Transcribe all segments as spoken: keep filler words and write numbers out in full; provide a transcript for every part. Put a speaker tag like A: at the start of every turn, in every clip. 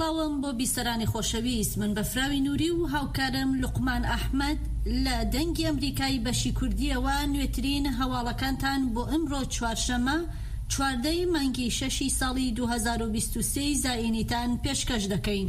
A: سڵاوم بۆ بیسەرانی خۆشەویست، من بەفراوی نووری و هاوکارم لوقمان ئەحمەد لە دەنگی ئەمریکای بەشی کوردیەوە نوێترین هەواڵەکانتان بۆ ئەمڕۆ چوارشەمە چواردەی مانگی شەشی ساڵی دوو هەزار و بیست و سێ زاینیتان پێشکەش دەکەین.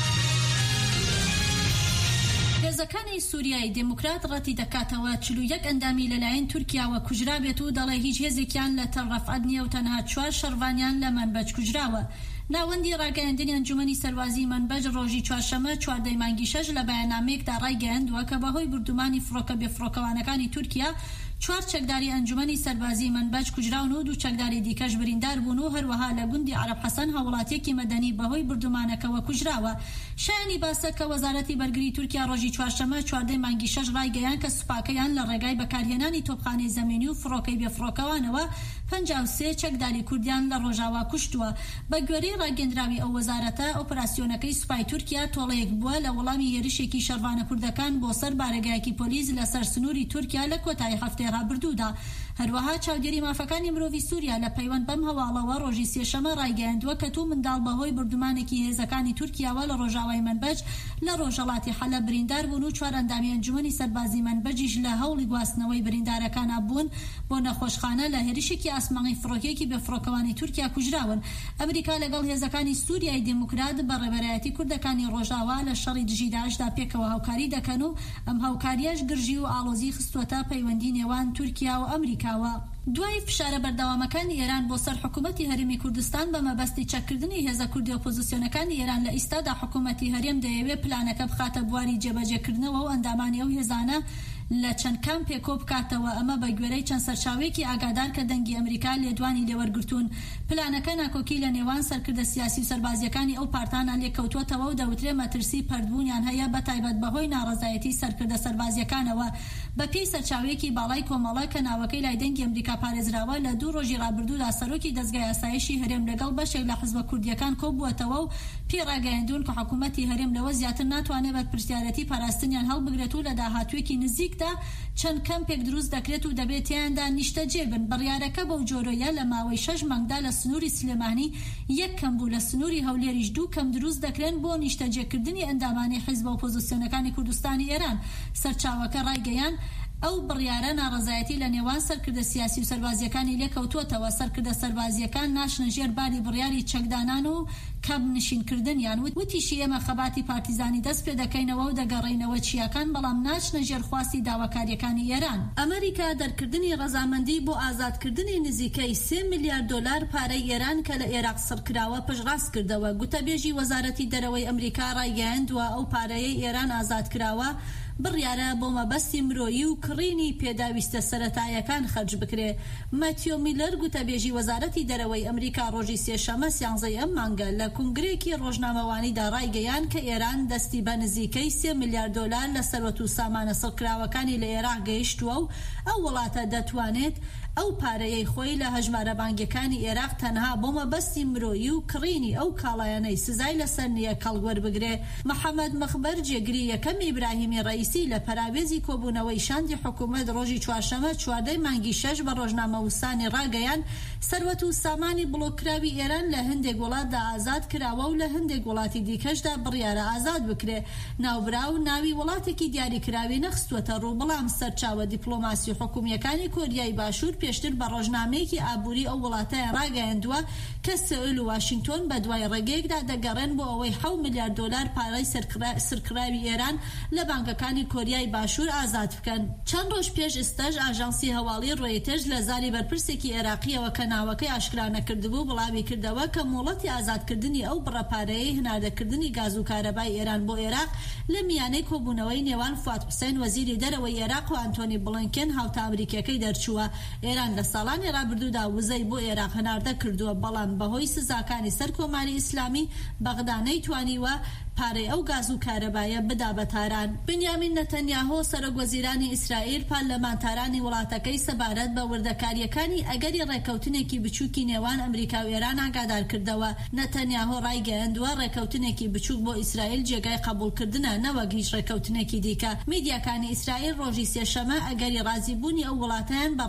A: هێزەکانی سووریای دموکرات ڕەتی دەکاتەوە چل و یەک ئەندامی لەلایەن تورکیاوە کوژرابێت و دەڵێ هیچ هێزێکیان لە تەڕەفعەت نییە و تەنها چوار شەڕڤانیان لە مەنبەج کوژراوە. ناوەندی ڕاگەیاندنی ئەنجومەنی سەربازی مەنبەج ڕۆژی چوارشەمە چواردەی مانگی شەش لە بەیاننامەیەکدا ڕایگەیاندووە کە بەهۆی بردومانی فڕۆکە بێفڕۆکەوانەکانی تورکیا چوار چەکداری ئەنجومەنی سەربازی مەنبەج کوژراون و دوو چەکداری دیکەش بریندار بوون و هەروەها لە گوندی عەرەب حەسەن هاوڵاتیەکی مەدەنی بەهۆی بردومانەکەوە کوژراوە. شایانی باسە کە وەزارەتی بەرگری تورکیا ڕۆژی چوارشەمە چواردەی مانگی شەش ڕایگەیان کە سوپاکەیان لە ڕێگای بەکارهێنانی تۆپخانەی زەمینی و فڕۆکەی بێفڕۆکەوانەوە پەنجا و سێ چەکداری کوردیان لە ڕۆژاوا کوشتووە. بە گوێرەی ڕاگەندراوی ئەو وەزارەتە ئۆپراسیۆنەکەی سوپای تورکیا تۆڵەیەک بووە لە وەڵامی هێرشێکی شەڕڤانە کوردەکان بۆ سەر بارەگایەکی پۆلیس لەسەر سنووری تورکیا لە کۆتایی هەفتەی ڕابردوودا. هەروەها چاودێری مافەکانی مرۆڤی سووریا لە پەیوەند بەم هەواڵەوە ڕۆژی سێشەمە ڕایگەیاندووە کە توو منداڵ بەهۆی بردومانێکی هێزەکانی تورکیاوە لە ڕۆژاوای مەنبەج لە ڕۆژهەڵاتی حەلەب بریندار بوون و چوار ئەندامی ئەنجومەنی سەربازی مەنبەجیش لە هەوڵی گواستنەوەی بریندارەکانە بوون بۆ نەخۆشخانە لە هێرشێکی ئاسمانغی فڕۆکەیەکی بێفڕۆکەوانی تورکیا کوژراون. ئەمریکا لەگەڵ هێزەکانی سووریای دموکرات بە ڕێبەرایەتی کوردەکانی ڕۆژاوا لە شەڕی دژی داعشدا پێکەوە هاوکاری دەکەن و ئەم هاوکاریەش گرژی و ئاڵۆزی خستووەتە پەیوەندی نێوان تورکیا و ئەمریکاوە. دوای فشارە بەردەوامەکانی ئێران بۆ سەر حکوومەتی هەرێمی کوردستان بە مەبەستی چەککردنی هێزە کوردی ئۆپۆزیسیۆنەکانی ئێران لە ئیستادا حکوومەتی هەرێم دەیەوێت پلانەکە بخاتە بواری جێبەجێکردنەوە و ئەندامانی ئەو هێزانە لە چەند کامپێ کۆ بکاتەوە، ئەمە بە گوێرەی چەند سەرچاوێکی ئاگادار کە دەنگی ئەمریکا لێدوانی لێوەرگرتوون. پلانەکە ناکۆکی لە نێوان سەرکردە سیاسی و سەربازیەکانی ئەو پارتانە لێکەوتووەتەوە و دەوترێ مەترسی پەردبوونیان هەیە بە تایبەت بەهۆی ناڕەزایەتی سەرکردە سەربازیەکانەوە. بە پێی سەرچاوێکی باڵای کۆمەڵە کە ناوەکەی لای دەنگی ئەمریکا پارێزراوە لە دوو ڕۆژی ڕابردوودا سەرۆکی دەستگای ئاسایشی هەرێم لەگەڵ بەشێک لە حزبە کوردیەکان کۆبووەتەوە و پێی ڕاگەیاندوون کە حکوومەتی هەرێم لەوە زیاتر ناتوانێت بەرپرسیارەتی پاراستنیان هەڵبگرێت و لە داهاتوویەکی نزیکدا چەند کەمپێک دروست دەکرێت و دەبێت تیاندا نیشتەجێ بن. بڕیارەکە بەو جۆرەیە لە ماوەی شەش مانگدا لە سنووری سلێمانی یەک کەم بوو، لە سنووری هەولێریش دوو کەم دروست دەکرێن بۆ نیشتەجێکردنی ئەندامانی حیزبە ئۆپۆزیسیۆنەکانی کوردستانی ئێران. سەرچاوەکە ڕایگەیان ئەو بڕیارە ناڕەزایەتی لە نێوان سەرکردە سیاسی و سەربازیەکانی لێکەوتووەتەوە. سەرکردە سەربازیەکان ناشنە ژێر باری بڕیاری چەکدانان و کەم نشینکردنیان. وتیشی ئێمە خەباتی پارتیزانی دەست پێ دەکەینەوە و دەگەڕێینەوە چیاکان، بەڵام ناچنە ژێر خواستی داواکاریەکانی ئێران. ئەمریکا دەرکردنی ڕەزامەندی بۆ ئازادکردنی نزیکەی سێ میلیارد دۆلار پارەی ئێران کە لە عێراق سڕکراوە پشتڕاست کردەوە. گوتەبێژی وەزارەتی دەرەوەی ئەمریکا ڕایگەیاندووە ئەو پارەیەی ئێران ئازادکراوە بڕیارە بۆ مەبەستی مرۆیی و کڕینی پێداویستە سەرەتایەکان خەرج بکرێ. ماتیۆ میلەر گوتەبێژی وەزارەتی دەرەوەی ئەمریکا ڕۆژی سێشەمە سیانزەی ئەم مانگە لە کنگرێکی ڕۆژنامەوانیدا ڕایگەیان کە ئێران دەستی بە نزیکەی سێ میلیارد دۆلار لە سەروەت و سامانە سڕکراوەکانی لە عێراق گەیشتووە و ئەو وڵاتە دەتوانێت ئەو پارەیەی خۆی لە هەژمارە بانگیەکانی عێراق تەنها بۆ مەبەستی مرۆیی و کڕینی ئەو کاڵایانەی سزای لەسەر نییە کەڵوەربگرێ. محەممەد مەخبەر جێگری یەکەم ئیبراهیمی ڕئیسی لە پەراوێزی کۆبوونەوەی شاندی حکوومەت ڕۆژی چوارشەمە چواردەی مانگی شەش بە ڕۆژنامە وسانی ڕاگەیان سەروەت و سامانی بڵۆکراوی ئێران لە هەندێک وڵاتدا ئازاد کراوە و لە هەندێک وڵاتی دیکەشدا بڕیارە ئازاد بکرێ. ناوبرا و ناوی وڵاتێکی دیاریکراوی نەخستوەتە ڕوو، بەڵام سەرچاوە دیپلۆماسی حکوومیەکانی کۆریای باشوور پێشتر بە ڕۆژنامەیەکی ئابووری ئەو وڵاتەیە ڕاگەیاندووە کە سەئول و واشنگتۆن بە دوای ڕێگەیەکدا دەگەڕێن بۆ ئەوەی حەوت میلیارد دۆلار پارەی سرکراوی ئێران لە بانکەکانی کۆریای باشوور ئازاد بکەن. چەند ڕۆژ پێش ئێستاش ئاژانسی هەواڵی ڕۆیترز لە زاری بەرپرسێکی عێراقیەوە کە ناوەکەی ئاشکرا نەکردبوو بڵاوی کردەوە کە مۆڵەتی ئازادکردنی ئەو بڕەپارەیەی هەناردەکردنی گاز و کارەبای ئێران بۆ عێراق لە میانەی کۆبوونەوەی نێوان فواد حوسێن وەزیری دەرەوەی عێراق و ئەنتۆنی بڵینکن هاوتا ئەمریکیەکەی دەرچووە. ئێران لە ساڵانی ڕابردوودا وزەی بۆ عێراق هەناردە کردووە، بەڵام بەهۆی سزاکانی سەر کۆماری ئیسلامی بەغدانەی توانیوە پارەی ئەو گاز و کارەبایە بدا بە تاران. بنیامین نەتەنیاهۆ سەرۆکوەزیرانی ئیسرائیل پارلەمانتارانی وڵاتەکەی سەبارەت بە وردەکاریەکانی ئەگەری ڕێکەوتنێکی بچووکی نێوان ئەمریکا و ئێران ئاگادار کردەوە. نەتەنیاهۆ ڕایگەیاندووە ڕێکەوتنێکی بچووک بۆ ئیسرائیل جێگای قبولکردنە، نەوەک هیچ ڕێکەوتنێکی دیکە. میدیاکانی ئیسرائیل ڕۆژی سێشەمە ئەگەری ڕازیبوونی ئەو وڵاتەیان